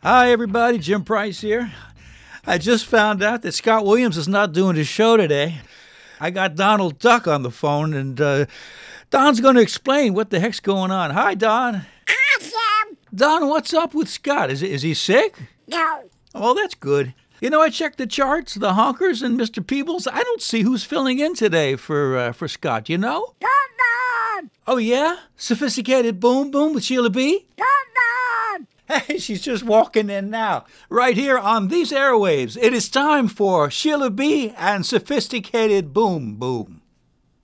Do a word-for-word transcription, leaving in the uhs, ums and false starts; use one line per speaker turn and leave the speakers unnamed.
Hi, everybody. Jim Price here. I just found out that Scott Williams is not doing his show today. I got Donald Duck on the phone, and uh, Don's going to explain what the heck's going on. Hi, Don.
Awesome.
Don, what's up with Scott? Is, is he sick?
No.
Oh, that's good. You know, I checked the charts, the honkers, and Mister Peebles. I don't see who's filling in today for uh, for Scott, you know?
Boom, boom.
Oh, yeah? Sophisticated Boom Boom with Sheila B?
Boom, boom.
Hey, she's just walking in now. Right here on these airwaves, it is time for Sheila B. and Sophisticated Boom Boom.